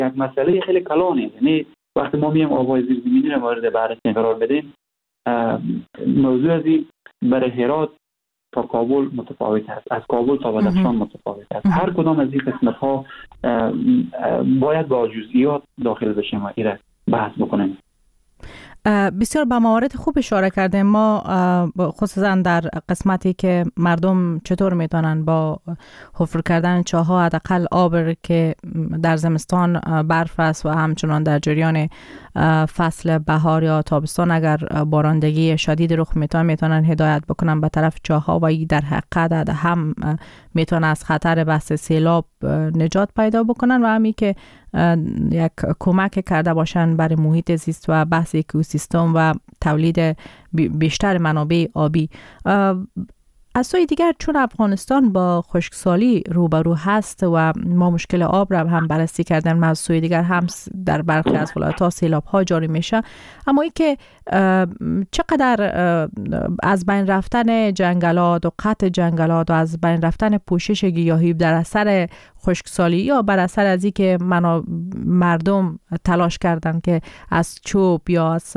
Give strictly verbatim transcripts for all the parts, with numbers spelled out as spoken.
یک مسئله خیلی کلانه. یعنی وقتی ما میایم آبهای زیرزمینی را مورد بررسی قرار بدیم، موضوع از این برای هرات تا کابل متفاوت است، از کابل تا بدخشان متفاوت است. هر کدام از این قسمت ها باید با جزئیات داخل بشیم و این بحث بکنیم. بسیار به موارد خوب اشاره کردیم. ما خصوصا در قسمتی که مردم چطور میتونن با حفر کردن چاه‌ها حداقل آب که در زمستان برف است و همچنان در جریان فصل بهار یا تابستان اگر بارندگی شدید رخ میتونه میتونن هدایت بکنن به طرف چاه‌ها و این در حقیقت هم میتونه از خطر بحث سیلاب نجات پیدا بکنن و همین که یک کمک کرده باشن برای محیط زیست و بحث اکوسیستم و تولید بیشتر منابع آبی. از سوی دیگر چون افغانستان با خشکسالی روبرو هست و ما مشکل آب را هم بررسی کردن، از سوی دیگر هم در برخی از ولایت‌ها سیلاب‌ها جاری میشه، اما این که چقدر از بین رفتن جنگلات و قطع جنگلات و از بین رفتن پوشش گیاهی در اثر خشکسالی یا بر اثر از این که مردم تلاش کردن که از چوب یا از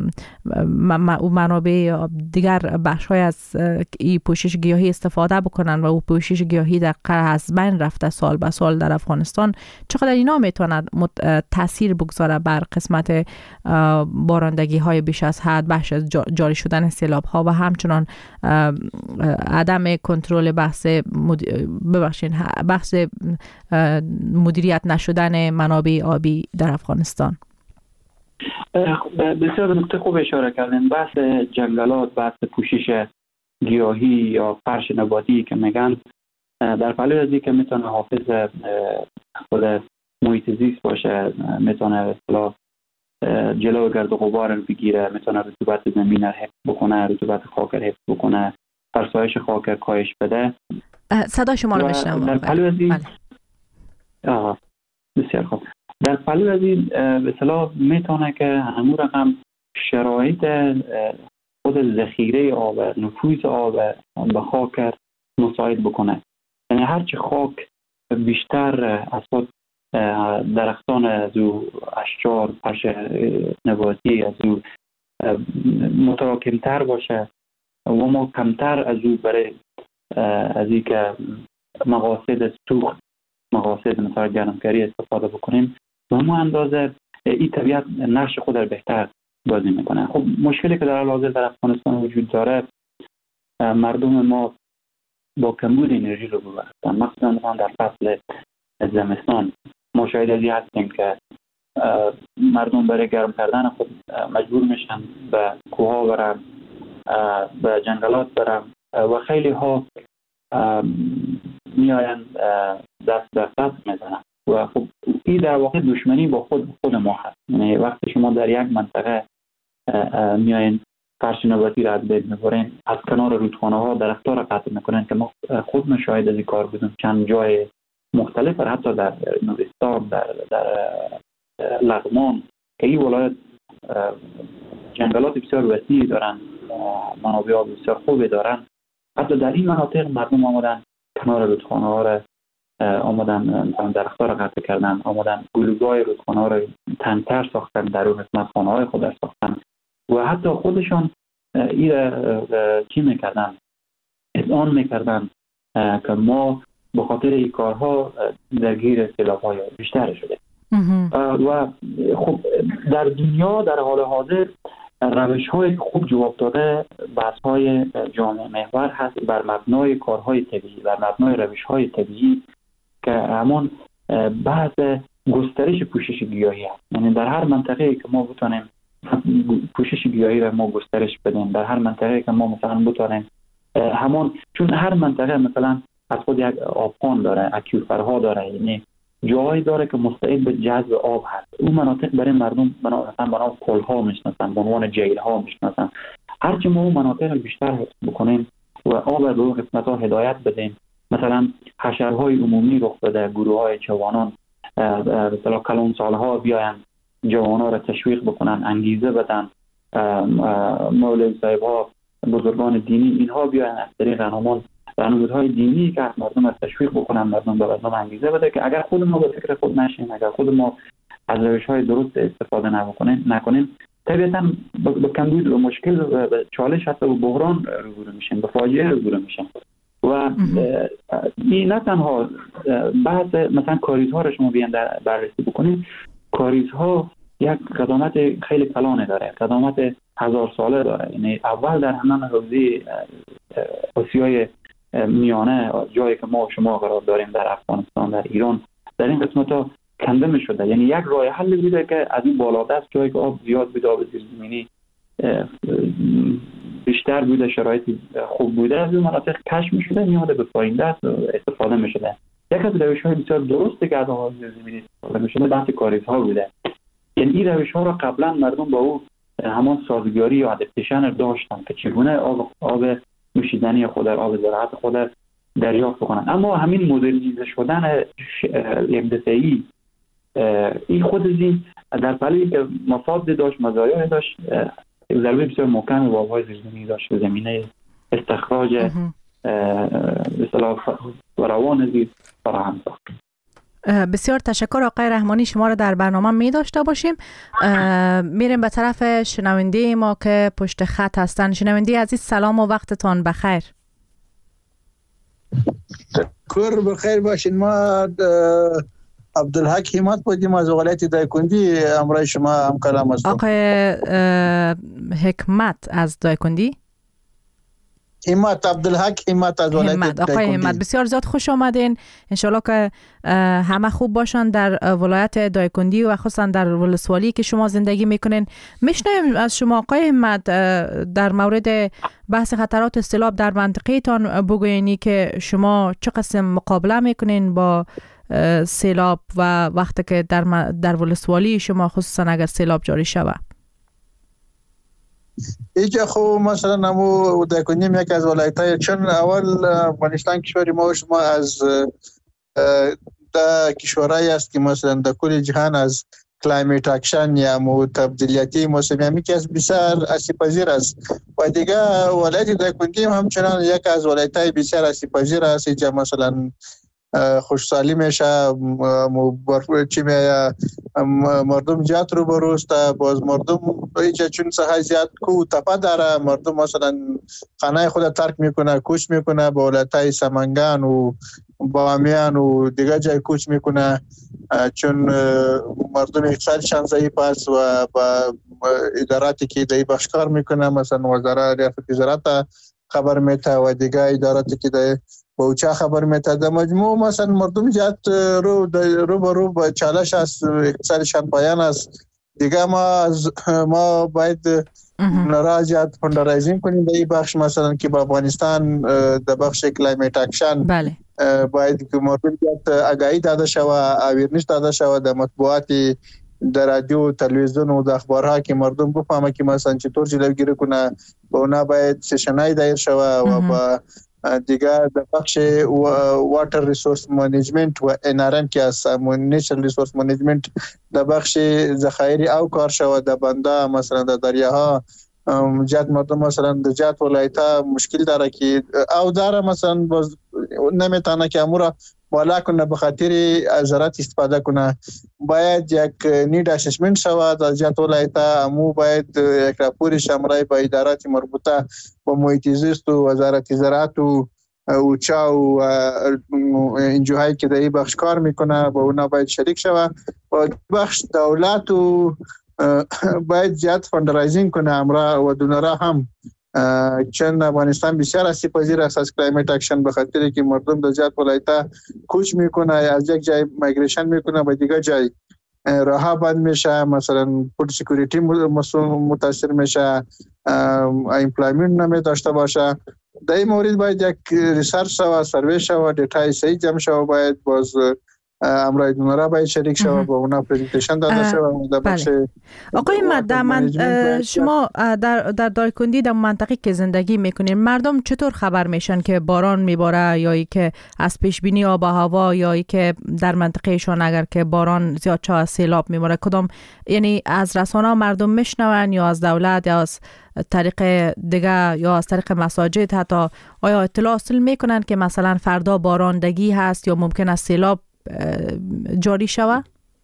منابع دیگر بخش‌های از این پوشش گیاهی استفاده بکنن و او پوشش گیاهی در از بین رفته سال به سال در افغانستان، چقدر اینا میتواند تاثیر بگذاره بر قسمت بارندگی های بیش از حد، بخش از جاری شدن سیلاب ها و همچنان عدم کنترل بحث ببخشید بحث مدیریت نشدن منابع آبی در افغانستان؟ بسیار نکته خوب اشاره کردین. بحث جنگلات، بحث پوشش گیاهی یا فرش نباتی که میگن، در پهلوی از این که میتونه حافظ خود محیط زیست باشه، میتونه اصطلاح جلو گرد و غبار رو بگیره، میتونه رطوبت زمین رو حفظ بکنه، رطوبت خاک رو حفظ بکنه، فرسایش خاک رو کاهش بده. صدا شما رو بشنوم. در پهلوی از این آه بسیار خوب. در پهلوی از این به اصطلاح میتونه که همون رقم شرایط خود ذخیره آب، نفوذ آب به خاک مساعد بکنه. یعنی هرچی خاک بیشتر از خود درختان از او اشجار، فرش نباتی از او متراکمتر باشه و ما کمتر از او برای از این که مقاصد سوخت، مقاصد مثلا گرمکاری استفاده بکنیم، و ما اندازه این طبیعت نقش خود را بهتر بازی میکنه. خب مشکلی که در حال حاضر در افغانستان وجود داره، مردم ما با کمبود انرژی رو ببرستن، مخصوصا در فصل زمستان. ما شاید از این هستیم که مردم برای گرم کردن خود مجبور میشن به کوها برن، به جنگلات برن و خیلی ها میاین دست در دست میزنن و خب این در واقع دشمنی با خود خود ما هست. یعنی وقتی شما در یک منطقه میاین فرش نباتی را از بین میبرین، از کنار رودخانه ها درخت‌ها را قطع میکنن که ما خود مشاهده از این کار بودیم چند جای مختلف، حتی در نورستان، در در لغمان که این ولایت جنگلات بسیار وسیعی دارن، منابع آب بسیار خوبی دارن، حتی در این مناطق مردم آمدن کنار رودخانه ها را آمدن درخت‌ها را قطع کردن، آمدن گلوگاه رودخانه ها را تنگ‌تر ساختن، در اون قسمت خانه های خود را ساختن و حتی خودشان این را چی میکردن؟ اذعان میکردن که ما به خاطر این کارها درگیر سیلاب‌های بیشتر شده. و خب در دنیا در حال حاضر روش‌های خوب جواب داده بحث‌های جامعه محور هست بر مبنای کارهای طبیعی، بر مبنای روش‌های طبیعی که همون بحث گسترش پوشش گیاهی هست. یعنی در هر منطقه‌ای که ما بتونیم پوشش گیاهی را ما گسترش بدیم، در هر منطقه‌ای که ما مثلا بتونیم همون، چون هر منطقه مثلا از خود یک آبخوان داره، اکیوفرها داره، یعنی جایی داره که مستعد به جذب آب هست. اون مناطق برای مردم مثلا به نام کلها میشناسن، به عنوان جیلها میشناسن. هرچی ما اون مناطق بیشتر حفظ بکنیم و آب رو به قسمت‌ها هدایت بدیم، مثلا حشرهای عمومی رخ بده، گروه‌های جوانان به اصطلاح کلانسال‌ها بیاین جوانان را تشویق بکنن، انگیزه بدن، مولوی صاحب‌ها، بزرگان دینی اینها بیاین از طریق همون راهنمودهای دینی که مردم از تشویق بکنن، مردم به مردم انگیزه بده که اگر خود ما به فکر خود نشیم، اگر خود ما از روش‌های درست استفاده نکنیم نکنیم طبیعتاً به کمبود و مشکل و چالش حتی و بحران روبرو میشیم، به فاجعه روبرو میشیم. و این نه تنها بحث مثلا کاریزها رو شما بیان در بررسی بکنید، کاریزها یک قدامت خیلی کلانه داره، قدامت هزار ساله داره. یعنی اول در همان حوزه آسیای میانه، جایی که ما و شما قرار داریم در افغانستان، در ایران، در این قسمت ها کنده می شده. یعنی یک راه حل بوده که از این بالادست جایی که آب زیاد بوده، آب زیرزمینی بیشتر بوده، شرایط خوب بوده، از این مناطق کشف می شده، میاده به پایین دست استفاده می شده. یک از روش‌های بسیار درستی که از آب زیرزمینی استفاده می شده بحث کاریزها بوده. یعنی این روش‌ها را قبلا مردم با او همان سازگاری یا ادپتیشن داشتن که چگونه آب آب نوشیدنی خود، آب زراعت خود دریافت کنند. اما همین مدرنیزه شدن یک دفعی این خود این در پلی که مفاد داشت، مزایای داشت، ضربه بسیار محکم به آب‌های زیرزمینی داشت به زمینه استخراج به اصطلاح فراوان زیر فراهم ساخت. بسیار تشکر آقای رحمانی، شما را در برنامه می داشته باشیم. میریم به طرف شنونده ما که پشت خط هستن. شنونده عزیز سلام و وقتتان بخیر. تشکر، بخیر باشین. ما عبدالحق همت بودیم از ولایت دایکندی، امروز شما هم کلام هستم. آقای حکمت از دایکندی؟ همت، عبدالحق همت از ولایت همت. آقای همت بسیار زیاد خوش آمدین. انشالله که همه خوب باشن در ولایت دایکندی و خصوصا در ولسوالی که شما زندگی میکنین. میشنویم از شما آقای همت در مورد بحث خطرات سیلاب در منطقه تان بگوینی که شما چه قسم مقابله میکنین با سیلاب و وقتی که در در ولسوالی شما خصوصا اگر سیلاب جاری شود. اینجا خب مثلا نمو دایکندی یک از ولایت‌های، چون اول افغانستان کشور ما و شما از دا کشورهایی است که مثلا در کل جهان از کلایمیت اکشن یا مو تبدیلیتی موسمی که از بسیار آسیب‌پذیر است و دیگه ولایت دایکندی همچنان یک از ولایت‌های بسیار آسیب‌پذیر است. اینجا مثلا خوشحالی میشه، چی میگه مردم زیاد رو بروست، باز مردم اینجا چون ساحه زیاد کو تپه داره، مردم مثلا خانه خود ترک میکنه، کوچ میکنه به ولایت‌های سمنگان و بامیان و دیگه جای کوچ میکنه، چون مردم اقتصادشان ضعیف است و با اداراتی که دی بخش کار میکنه، مثلا وزارت ریاست زراعت خبر میته و دیگه اداراتی که دی با اوچه خبر میته. در مجموع مثلا مردم زیاد رو رو به رو با چالش است، اقتصادشان پایان است. دیگه ما از ما باید نراجعت فندرایزینگ کنیم در این بخش، مثلا که با افغانستان در بخش کلایمیت اکشن بله باید که مردم زیاد آگاهی داده شود، اویرنس داده شود در مطبوعات، در رادیو، تلویزیون و در اخبارها که مردم بفهمه که مثلا چطور جلوگیری کنه. با اونا باید سشنای دایر شود و با دیگر در بخش واتر ریسورس منیجمنت و ان ار ام که است، نیچرال ریسورس منیجمنت، در بخش ذخایر او کار شود در بنده، مثلا در دریاها جات مردم مثلا در جات ولایت‌ها مشکل داره که او داره مثلا نمیتونه که امورا بالا کنه، به خاطر زراعت استفاده کنه. باید یک نید اسسمنت شود از جات ولایت‌ها، امو باید یک راپور شامل با ادارات مربوطه با محیط زیست و وزارت زراعت و اوچا و انجوهایی که در این بخش کار میکنه با اونا باید شریک شود. و بخش دولت و باید زیاد فندرایزینگ کنه امرا و دونرا هم، چون افغانستان بسیار آسیب‌پذیر است از کلایمیت اکشن، به خاطر که مردم در زیاد ولایت‌ها کوچ میکنه، از یک جای مایگریشن میکنه به دیگه جای، راه بند میشه، مثلا فود سکیوریتی متاثر میشه، ایمپلایمنت نمی داشته باشه. در این مورد باید یک ریسرچ و سروی شود، دیتای صحیح جمع شود، باید باز امرای دونره باید شریک شوه با اونا پرزنتیشن داده شوه در بخش. آقای مد شما در در دایکندی در منطقه که زندگی میکنین مردم چطور خبر میشن که باران میباره یا ای که از پیش بینی آب و هوا یا ای که در منطقه شون اگر که باران زیاد چه از سیلاب میباره کدام یعنی از رسانه مردم میشنون یا از دولت یا از طریق دیگه یا از طریق مساجد حتی آیا اطلاع حاصل میکنن که مثلا فردا باراندگی هست یا ممکن است سیلاب جاری شوه؟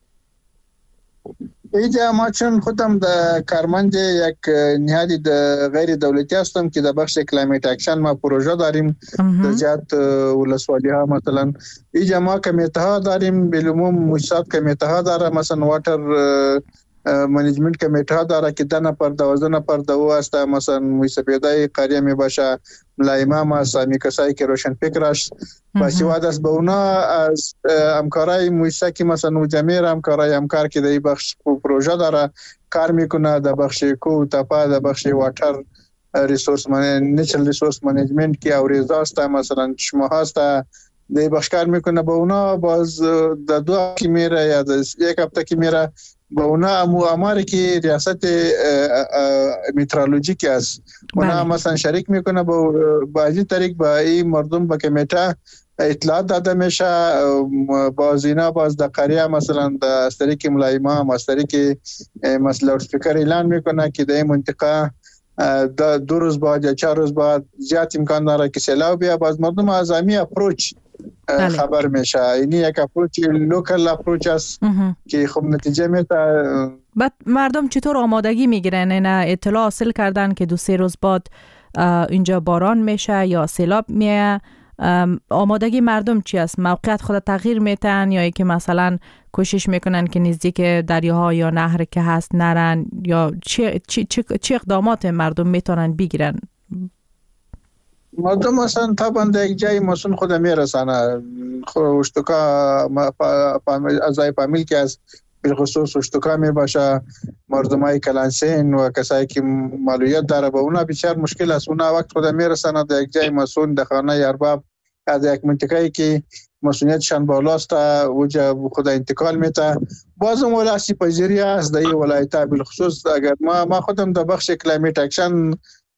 اینجا ما چون خودم در کارمند یک نهادی غیر دولتی هستم که در بخش کلایمت اکشن ما پروژه داریم در جهت ولسوالی ها. مثلا اینجا ما کمیته ها داریم، بالعموم مؤسسات کمیته ها داره، مثلا واتر منیجمنت کمیته ها داره که ده نفر دوازده نفر دو است، مثلا موسیقیدای قریه می باشه، ملایمه است، می کسایی که روشن فکر است باسواد است. به اونا از همکارای موسیقی که مثلا جمعیر همکارای همکار که در بخش پروژه داره کار میکنه در بخش کو تپا، در بخش واتر ریسورس منیجمنت، نیچرال ریسورس منیجمنت که اوریزا است، مثلا شما هست در بخش کار میکنه. به اونا باز در دو هفته میره یا در یک هفته که میره با اونا امواری که ریاست میترولوژیک است اونا مثلا شریک میکنه با بعضی طریق با این مردم با کمیته اطلاعات داده میشه. باز اینا باز در قریه مثلا در طریق ملایمه هم از طریق مثلا لاود اسپیکر اعلان میکنه که در این منطقه دو روز بعد یا چهار روز بعد زیاد امکان داره که سیلاب بیاد. باز مردم از امی اپروچ بله. خبر میشه. اینی یک اپروچ لوکال اپروچ است که خب نتیجه میده. بعد مردم چطور آمادگی میگیرن؟ نه اطلاع حاصل کردن که دو سه روز بعد اینجا باران میشه یا سیلاب میه؟ آمادگی مردم چی است؟ موقعیت خود تغییر میتن یا که مثلا کوشش میکنن که نزدیک دریاها یا نهر که هست نرن یا چه چه چه اقدامات مردم میتونن بگیرن؟ مردم مثلا طبعا در یک جای مسون خود میرسانه اشتکا ازای فامیل که از بالخصوص اشتکا می باشه، مردم های کلانسین و کسایی که معلولیت داره به اونا بسیار مشکل است. اونا وقت خود میرسانه در یک جای مسون در خانه ارباب از یک منطقه‌ای که مسئولیتشان بالاست وجه خود انتقال میته. بازم ولاسی پذیری است در این ولایت بالخصوص. اگر ما ما خودم در بخش کلایمت اکشن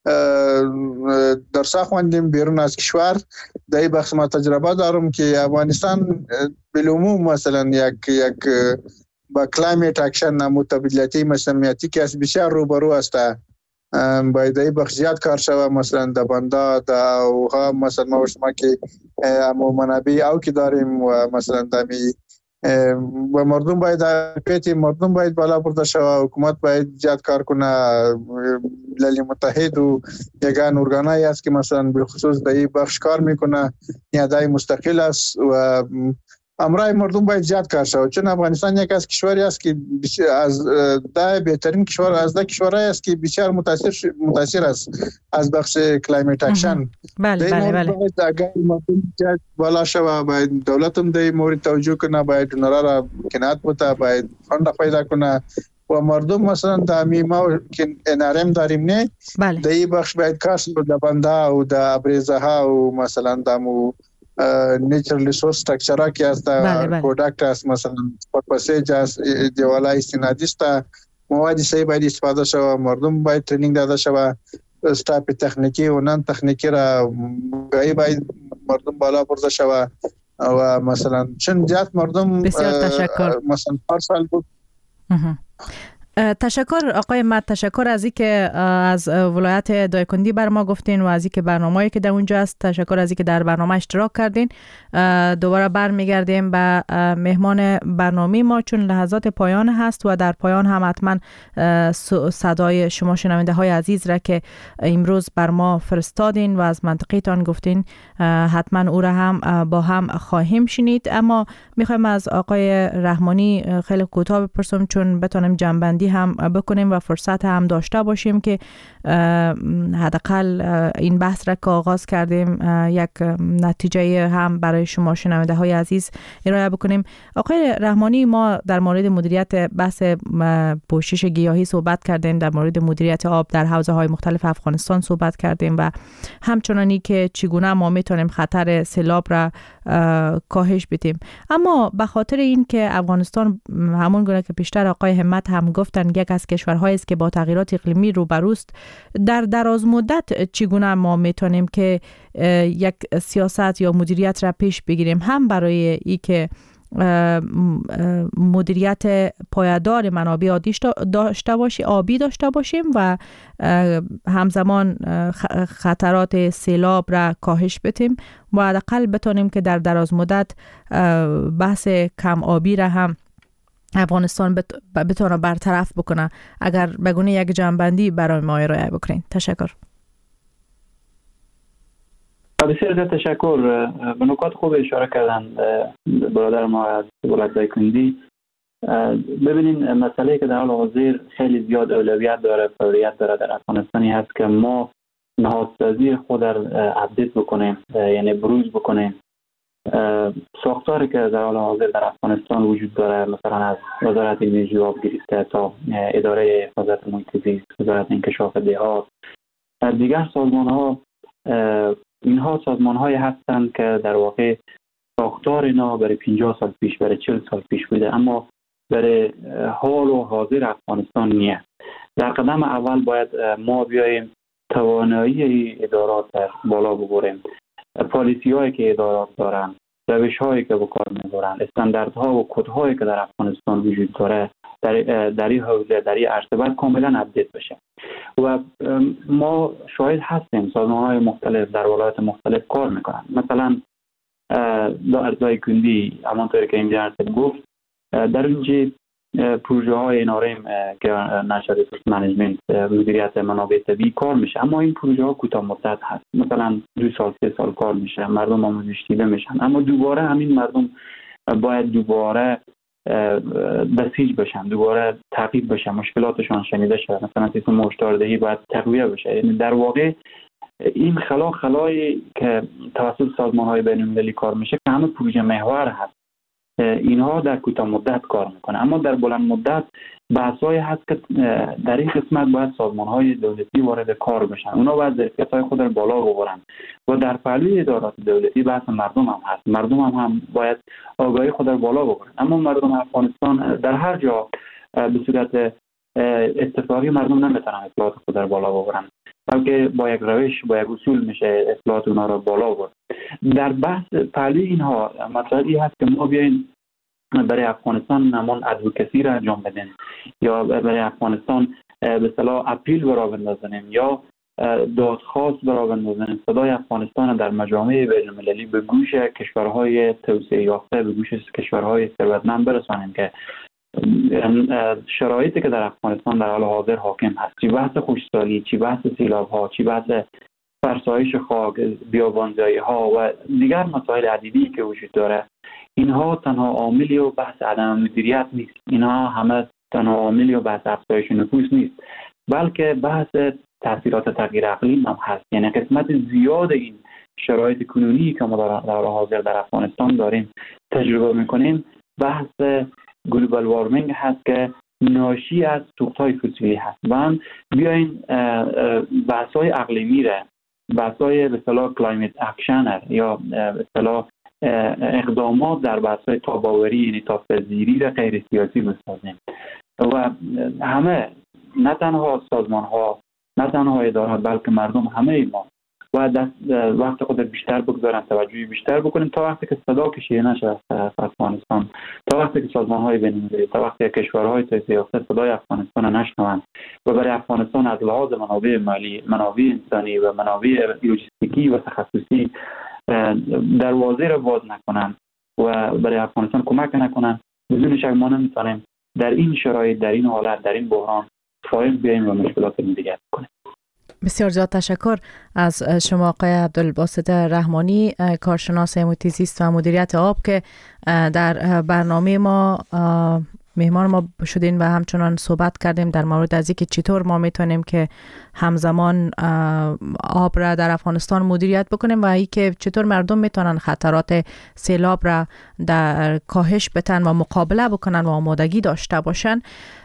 درس خواندیم بیرون از کشور، در این بخش ما تجربه دارم که افغانستان بالعموم مثلا یک یک با کلایمت اکشن متبادلاتی مسئولیتی که از بسیار روبرو است. باید این بخش زیاد کار شود. مثلا در بندا در اوها مثلا ما شما که منابع او که داریم و مثلا دمی و مردم باید پیتی مردم باید بالا برده شود. حکومت باید زیاد کار کنه. ملل متحد و یگان ارگانایی است که مثلا بالخصوص در این بخش کار میکنه، نیادای مستقل است و امرای مردم باید زیاد کار شود. چون افغانستان یک از کشوری است که از ده بهترین کشور از ده کشورهای است که بسیار متاثر متاثر است از بخش کلایمت اکشن. بله بله بله. باید اگر مردم زیاد بالا شود، باید دولت هم در مورد توجه کنه، باید دونرا را کنات بوده، باید فند پیدا کنه و مردم مثلا در میما که انرم داریم نه بله. در این بخش باید کار شود. در بنده و در ابریزه ها و مثلا دمو نیچرال ریسورس استراکچر که است پروداکت است، مثلا پرپسیج است، دیوالای استنادی است، مواد صحیح باید استفاده شود. مردم باید ترینینگ داده شود. استاپ تکنیکی و نان تکنیکی را باید مردم بالا برده شود و مثلا چون زیاد مردم بسیار تشکر. مثلا پارسال بود. تشکر آقای مد، تشکر از اینکه از ولایت دایکندی بر ما گفتین و از اینکه برنامه‌ای که در اونجا است. تشکر از اینکه در برنامه اشتراک کردین. دوباره برمیگردیم به مهمان برنامه ما چون لحظات پایان هست و در پایان هم حتما صدای شما شنونده های عزیز را که امروز بر ما فرستادین و از منطقه تان گفتین حتما او را هم با هم خواهیم شنید. اما میخوایم از آقای رحمانی خیلی کوتاه بپرسم چون بتونیم جنبندی جنبندی هم بکنیم و فرصت هم داشته باشیم که حداقل این بحث را که آغاز کردیم یک نتیجه هم برای شما شنونده های عزیز ارائه بکنیم. آقای رحمانی، ما در مورد مدیریت بحث پوشش گیاهی صحبت کردیم، در مورد مدیریت آب در حوزه های مختلف افغانستان صحبت کردیم و همچنانی که چگونه ما میتونیم خطر سیلاب را کاهش بدیم. اما به خاطر این که افغانستان همون گونه که پیشتر آقای همت هم گفتن یک از کشورهایی است که با تغییرات اقلیمی روبروست، در دراز مدت چگونه ما میتونیم که یک سیاست یا مدیریت را پیش بگیریم، هم برای ای که مدیریت پایدار منابع آبی داشته باشیم آبی داشته باشیم و همزمان خطرات سیلاب را کاهش بدیم و حداقل بتونیم که در دراز مدت بحث کم آبی را هم افغانستان بتونه برطرف بکنه. اگر بگونه یک جنبندی برای ما ارائه بکنین. تشکر. بسیار زیاد تشکر. به نکات خوب اشاره کردن برادر ما از ولایت دایکنډي. ببینین مسئله که در حال حاضر خیلی زیاد اولویت داره، فوریت داره در افغانستانی هست که ما نهادسازی خود را اپدیت بکنیم، یعنی بروز بکنیم. ساختاری که در حال حاضر در افغانستان وجود داره، مثلا از وزارت انرژی و آب گرفته تا اداره حفاظت محیط زیست، وزارت انکشاف دهات، دیگر سازمان ها، اینها سازمان های هستند که در واقع ساختار اینا برای پنجاه سال پیش، برای چهل سال پیش بوده، اما برای حال و حاضر افغانستان نیست. در قدم اول باید ما بیاییم توانایی ادارات بالا ببریم، پالیسی هایی که ادارات دارن، روش هایی که به کار میبرن، استانداردها و کد هایی که در افغانستان وجود داره در در این حوزه در این عرصه باید کاملا اپدیت بشه. و ما شاهد هستیم سازمان های مختلف در ولایت مختلف کار میکنن. مثلا در دایکنډي همانطوری که اینجا گفت، در اینجا پروژه های اناریم که نشر ریسورس منیجمنت، مدیریت منابع طبیعی کار میشه، اما این پروژه ها کوتاه مدت هست، مثلا دو سال سه سال کار میشه، مردم آموزش دیده میشن، اما دوباره همین مردم باید دوباره بسیج بشن، دوباره تعقیب بشن، مشکلاتشان شنیده شد، مثلا سیستم هشداردهی باید تقویه بشه. یعنی در واقع این خلا خلایی که توسط سازمان های بین المللی کار میشه که همه پروژه محور هست، اینها در کوتاه مدت کار میکنه، اما در بلند مدت بحثایی هست که در این قسمت باید سازمان های دولتی وارد کار بشن، اونا باید ظرفیت های خود را بالا ببرن و در پهلوی ادارات دولتی بحث مردم هم هست، مردم هم, هم باید آگاهی خود را بالا ببرن. اما مردم افغانستان در هر جا به صورت اتفاقی مردم نمیتونن اطلاعات خود را بالا ببرن، بلکه با یک روش با یک اصول میشه اطلاعات اونا را بالا برد. در بحث پهلوی اینها مطلبی هست که ما بیاین برای افغانستان نمان ادوکسی را انجام بدیم یا برای افغانستان به اصطلاح اپیل برای بندازیم یا دادخواست برای بندازیم، صدای افغانستان در مجامع بین المللی به گوش کشورهای توسعه یافته، به گوش کشورهای ثروتمند برسانیم که شرایطی که در افغانستان در حال حاضر حاکم هست، چی بحث خشکسالی، چی بحث سیلاب ها، چی بحث فرسایش خاک، بیابانزایی ها و دیگر مسائل عدیدی که وجود داره، اینها تنها عاملی و بحث عدم مدیریت نیست، اینها همه تنها عاملی و بحث افزایش نفوس نیست، بلکه بحث تاثیرات تغییر اقلیم هم هست. یعنی قسمت زیاد این شرایط کنونی که ما در حال حاضر در افغانستان داریم تجربه میکنیم بحث گلوبال وارمینگ هست که ناشی از سوخت‌های فسیلی هست. و هم بیاین بحث‌های اقلیمی را، بحث‌های به اصطلاح کلایمت اکشن یا به اصطلاح اقدامات در بحث‌های تاب‌آوری یعنی تاب‌پذیری را غیر سیاسی بسازیم و همه، نه تنها سازمان‌ها، نه تنها ادارات، بلکه مردم، همه ما و دست وقت خود بیشتر بگذارن، توجهی بیشتر بکنیم تا وقتی که صدا کشیده نشه از افغانستان، تا وقتی که سازمان‌های بین‌المللی، تا وقتی که کشورهای توسعه یافته صدای افغانستان را نشنوند و برای افغانستان از لحاظ منابع مالی، منابع انسانی و منابع لوجستیکی و تخصصی دروازه را باز نکنند و برای افغانستان کمک نکنند، بدون شک ما نمی‌توانیم در این شرایط، در این حالت، در این بحران فائق بیاییم و مشکلات دیگر کنیم. بسیار زیاد تشکر از شما آقای عبدالباسط رحمانی، کارشناس محیط زیست و مدیریت آب، که در برنامه ما مهمان ما شدین و همچنان صحبت کردیم در مورد از اینکه چطور ما میتونیم که همزمان آب را در افغانستان مدیریت بکنیم و اینکه چطور مردم میتونن خطرات سیلاب را در کاهش بدن و مقابله بکنن و آمادگی داشته باشن.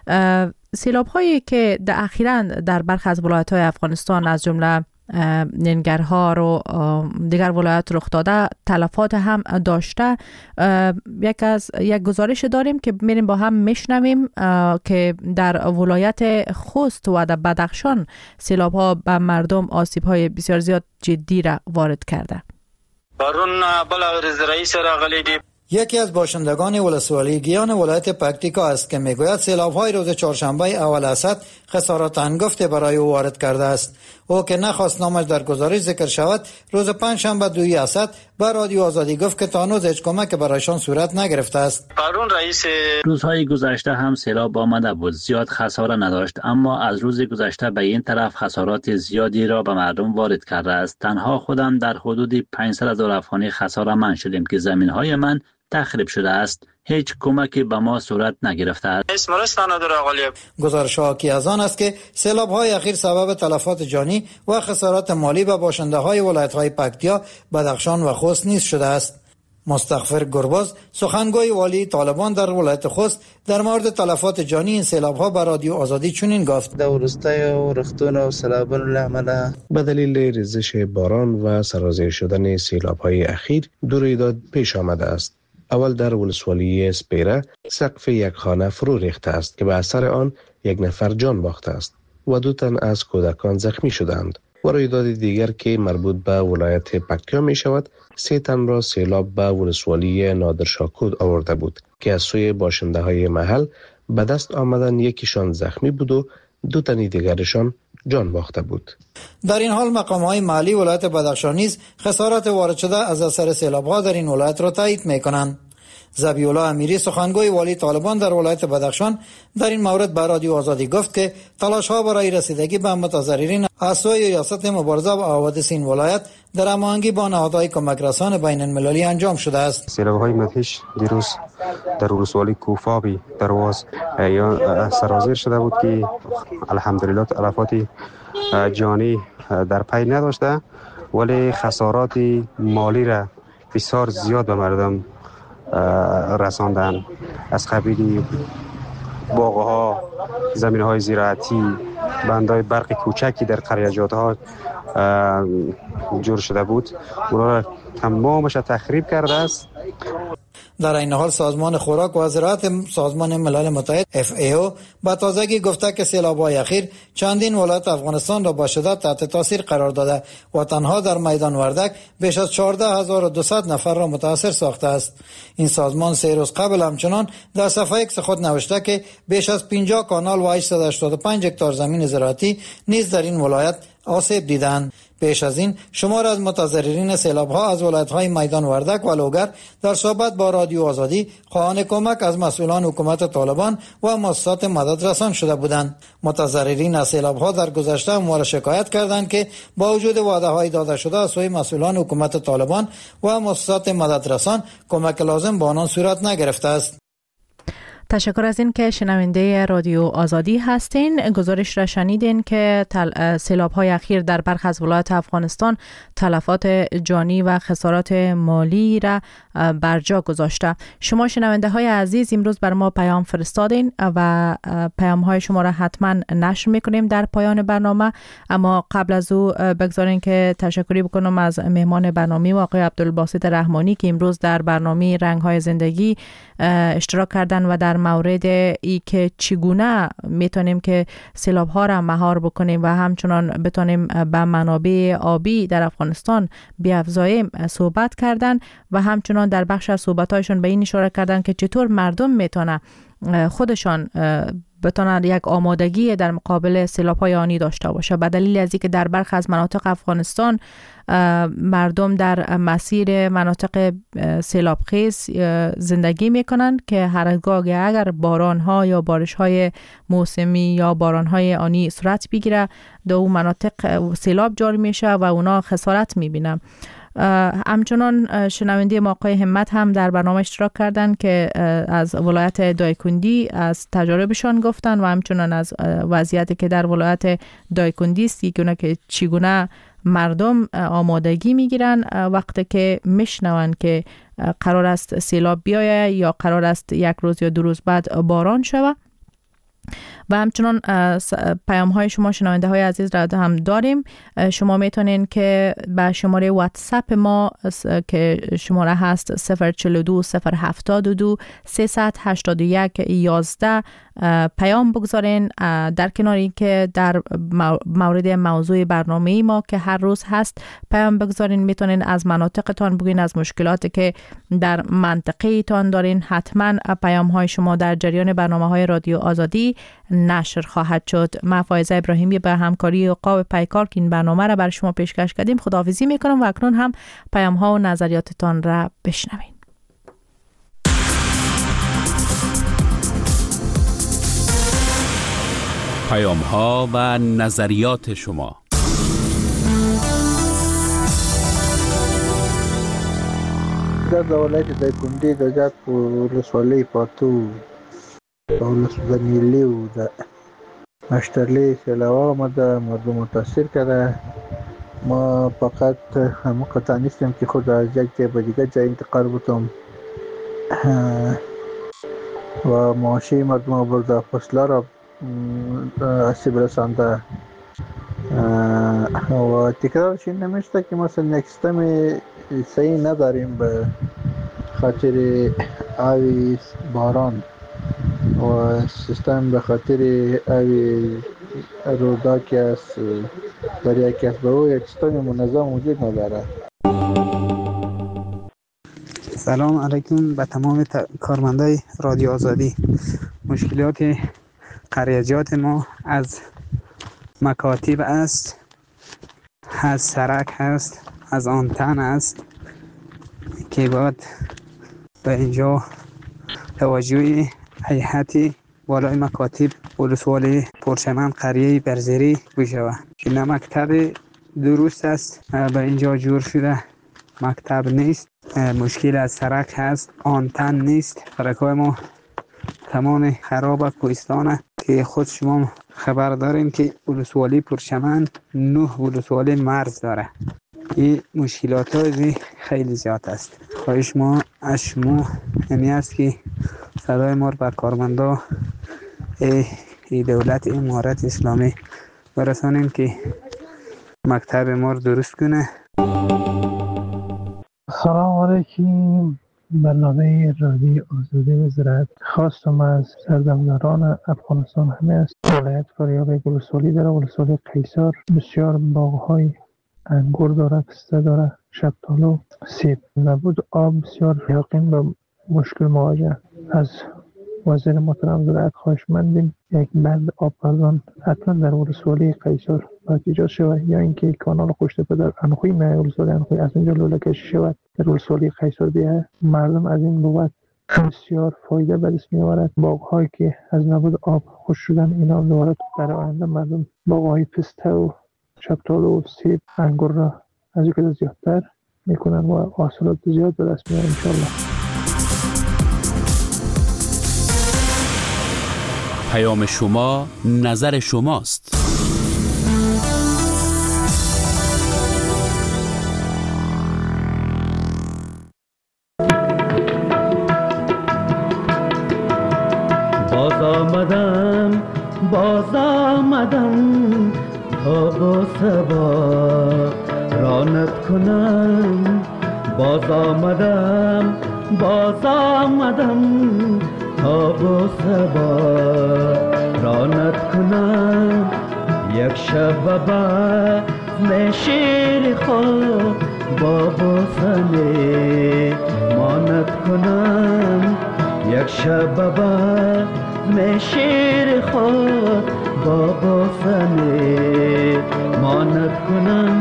سیلاب هایی که در اخیراً در برخی از ولایت های افغانستان از جمله ننگرهار و دیگر ولایات رخ داده تلفات هم داشته. یک از یک گزارش داریم که میریم با هم میشنویم که در ولایت خوست و در بدخشان سیلاب ها به مردم آسیب های بسیار زیاد جدی را وارد کرده. بارون بلا رئیس راغلی دی. یکی از باشندگان ولسوالی گیان ولایت پکتیکا است که میگوید سیلاب‌های روز چهارشنبه اول اسد خسارات هنگفتی برای او وارد کرده است. او که نخواست نامش در گزارش ذکر شود، روز پنجشنبه دوی اسد به رادیو آزادی گفت که تا هنوز هیچ کمک برایشان صورت نگرفته است. قانون رئیس روزهای گذشته هم سیلاب آمده بود، زیاد خساره نداشت، اما از روز گذشته به این طرف خسارات زیادی را به مردم وارد کرده است. تنها خودم در حدود پانصد هزار افغانی خساره من شدیم که زمین‌های من تخریب شده است. هیچ کمکی به ما صورت نگرفته است. گزارش حاکی از آن است که سیلاب های اخیر سبب تلفات جانی و خسارات مالی به باشنده های ولایت های پکتیا، بدخشان و خوست نیز شده است. مستغفر گرباز، سخنگوی والی طالبان در ولایت خوست، در مورد تلفات جانی این سیلاب ها به رادیو آزادی چنین گفت: در روستای و رختون و سیلابان العمله به دلیل ریزش باران و سرازیر شدن سیلاب های اخیر دو رویداد پیش آمده است. اول در ولسوالی سپیره سقف یک خانه فرو ریخته است که به اثر آن یک نفر جان باخته است و دو تن از کودکان زخمی شدند. و رویداد دیگر که مربوط به ولایت پکتیا می شود، سه تن را سیلاب به ولسوالی نادرشاکود آورده بود که از سوی باشنده های محل به دست آمدن یکیشان زخمی بود و دو تن دیگرشان جان باخته بود. در این حال مقام های محلی ولایت بدخشان نیز خسارات وارد شده از اثر سیلاب ها در این ولایت را تایید می کنند. ذبیح الله امیری، سخنگوی والی طالبان در ولایت بدخشان، در این مورد به رادیو آزادی گفت که تلاش ها برای رسیدگی به متضررین از سوی ریاست مبارزه با حوادث این ولایت در هماهنگی با نهادهای کمک رسان بین المللی انجام شده است. سیلاب های مدهش دیروز در ولسوالی کوفابی درواز یا سرازیر شده بود که الحمدلله تلفات جانی در پی نداشته، ولی خسارات مالی را بسیار زیاد به مردم رساندن. از قبیل باغ‌ها، زمین‌های زراعتی، بندهای برق کوچکی در قریه‌جات‌ها جور شده بود، اونا را تمامش تخریب کرده است. در این حال سازمان خوراک و زراعت سازمان ملل متحد اف ای او با تازگی گفته که سیلاب‌های اخیر چندین ولایت افغانستان را با شدت تحت تاثیر قرار داده و تنها در میدان وردک بیش از چهارده هزار و دویست نفر را متاثر ساخته است. این سازمان سه روز قبل همچنان در صفحه ایکس خود نوشته که بیش از پنجاه کانال و هشتصد و هشتاد و پنج هکتار زمین زراعتی نیز در این ولایت آسیب دیدند. پیش از این شمار از متضررین سیلاب ها از ولایت های میدان وردک و لوگر در صحبت با رادیو آزادی خواهان کمک از مسئولان حکومت طالبان و مؤسسات مدد رسان شده بودند. متضررین از سیلاب ها در گذشته امور شکایت کردند که با وجود وعده های داده شده از سوی مسئولان حکومت طالبان و مؤسسات مدد رسان کمک لازم با آنان صورت نگرفته است. تشکر از این که شنونده رادیو آزادی هستین. گزارش را شنیدین که سیلاب های اخیر در برخی از ولایات افغانستان تلفات جانی و خسارات مالی را بر جا گذاشته. شما شنونده های عزیز امروز بر ما پیام فرستادین و پیام های شما را حتما نشر میکنیم در پایان برنامه، اما قبل از او بگذارین که تشکری بکنم از مهمان برنامه آقای عبدالباسط رحمانی که امروز در برنامه رنگ های زندگی اشتراک کردن و در مورد ای که چگونه میتونیم که سیلاب ها را مهار بکنیم و همچنان بتونیم به منابع آبی در افغانستان بیافزاییم صحبت کردن و همچنان در بخش از صحبت هایشون به این اشاره کردن که چطور مردم میتونه خودشان بتونن یک آمادگی در مقابل سیلاب های آنی داشته باشه، به دلیل از اینکه در برخی از مناطق افغانستان مردم در مسیر مناطق سیلاب خیز زندگی میکنن که هرگاه اگر باران ها یا بارش های موسمی یا باران های آنی صورت بگیره در اون مناطق سیلاب جاری میشه و اونا خسارت میبینن. همچنان شنونده ما آقای همت هم در برنامه اشتراک کردند که از ولایت دایکندی از تجاربشان گفتن و همچنان از وضعیتی که در ولایت دایکندی است که چگونه مردم آمادگی میگیرن وقتی که میشنون که قرار است سیلاب بیایه یا قرار است یک روز یا دو روز بعد باران شود. و همچنان پیام های شما شنونده های عزیز را هم داریم. شما میتونین که به شماره واتساپ ما که شماره هست صفر چهل و دو صفر هفتاد و دو سیصد و هشتاد و یک یازده پیام بگذارین. در کنار این که در مورد موضوع برنامه ما که هر روز هست پیام بگذارین، میتونین از مناطقتان بگین، از مشکلاتی که در منطقه تان دارین. حتما پیام های شما در جریان برنامه های رادیو آزادی نشر خواهد شد. من فایزه ابراهیمی به همکاری عقاب پیکار که این برنامه را برای شما پیشکش کردیم خداحافظی میکنم و اکنون هم پیام ها و نظریاتتان را بشنوین. پیام ها و نظریات شما. در ولایت دایکنډي د جات ولسوالۍ پاتو ولسوالۍ نیلی و د اشترلی سیلاب آمده، مردم متاثر کرده. ما فقط مقطع نیستیم که خود از یک جای به دیگر جای انتقال بودم و معاشی مردم برده، فصله را آسیب رسانده و تکرارش این نمیشته که مثلا یک سیستم صحیح نداریم به خاطر آوی باران و سیستم به خاطر آوی رودا که از دریا که از به او یک سیستم منظم وجود نداره. سلام علیکم به تمام کارمندای رادیو آزادی. مشکلات قریجات ما از مکاتب است، از سرک هست، از آنتن است که باید به اینجا توجه هیئت والای مکاتب ولسوالی پرچمن قریه برزری بشود که نه مکتب درست است به اینجا جور شده، مکتب نیست، مشکل از سرک هست، آنتن نیست. سرک‌های ما تمام خراب کوهستانه که خود شما خبر دارین که ولسوالی پرچمن نه ولسوالی مرز داره. این مشکلات های خیلی زیاد است. خواهش ما از شما همی است که صدای ما بر کارمندا ای دولت امارت اسلامی برسانیم که مکتب ما درست کنه. سلام علیکم. برنامه رادیو آزادی و زراعت خواستم از سردمداران افغانستان همه است. ولایت فاریاب ولسوالی داره، ولسوالی قیصر بسیار باغ‌های انگور داره، پسته داره، شفتالو، سیب. نبود آب بسیار یقین به مشکل مواجه. از وزیر محترم زراعت خواهشمندیم یک بند آب پردان حتما در ولسوالی قیصر باید ایجاد شود، یا اینکه کانال خوشتپه در انخوی نه ولسوالی انخوی از اینجا لوله کشی شود در ولسوالی قیصر بیه. مردم از این بابت بسیار فایده به دست می‌آورد. باغ‌هایی که از نبود آب خشک شدن اینا دوباره در آینده مردم باغ‌های پسته و شفتالو و سیب انگور را از اینکه زیادتر میکنن و حاصلات زیاد به دست میارن ان شاء الله. پیام شما نظر شماست. باز آمدم باز آمدم تا با سبا رانت کنم. باز آمدم باز آمدم تا با سبا رانت کنم. یک شب بزم شیر خواب با بوسنه مانت کنم. یک شب بزم شیر خواب با بوسنه مانت کنم.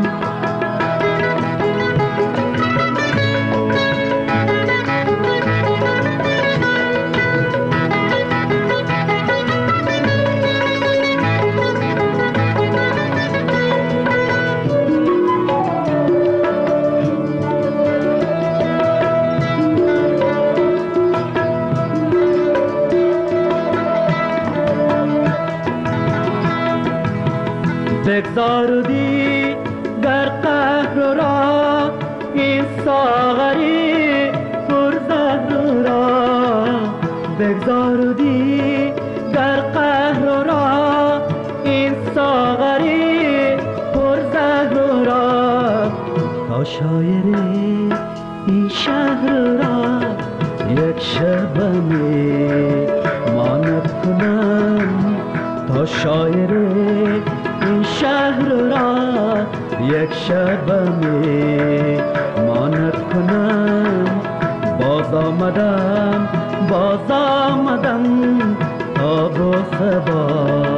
بگذاردی در قهر را این ساغری پر زهر را، بگذاردی در قهر را این ساغری پر زهر را، تا شاعری این شهر را یک شبمی ماند کنم، تا شاعری این شهر را یک شبمی ماند کنم. باز آمدم باز آمدم تا با صبا